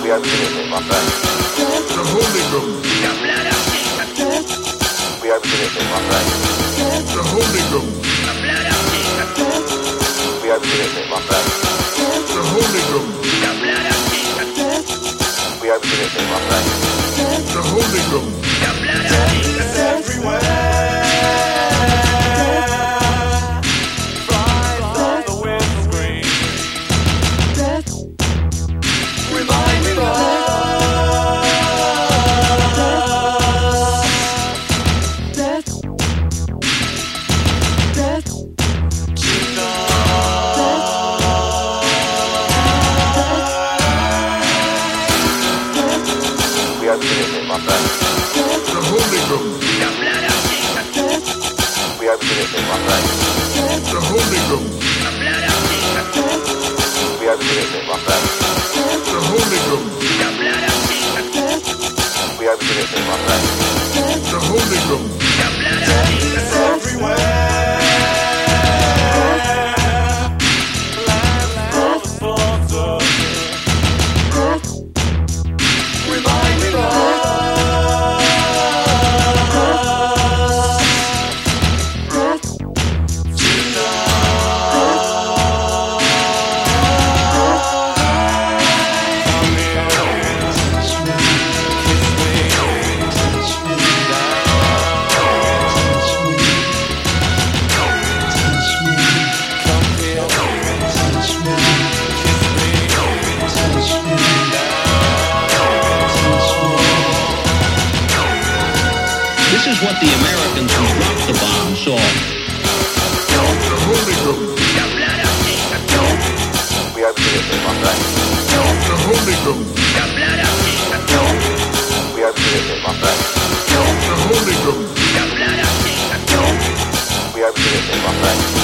are beginning, my friend. The Holy Ghost. We are beginning, my friend. The Holy Ghost. We are beginning, my friend. The Holy Ghost. We are beginning, my friend. The Holy Ghost. It's everywhere. Flies on the windscreen. Reminding us We are beginning, my friend. The Holy Ghost. We are beginning, my friend. The Holy Ghost. We are beginning, my friend. The Holy Ghost. We are beginning, my friend. The Holy Ghost. it's everywhere. Lands on the slaughter. Reminding us This is what the Americans who dropped the bomb saw. The Holy Ghost. We are beginning, my friend. The Holy Ghost. We are beginning, my friend. The Holy Ghost. We are beginning, my friend.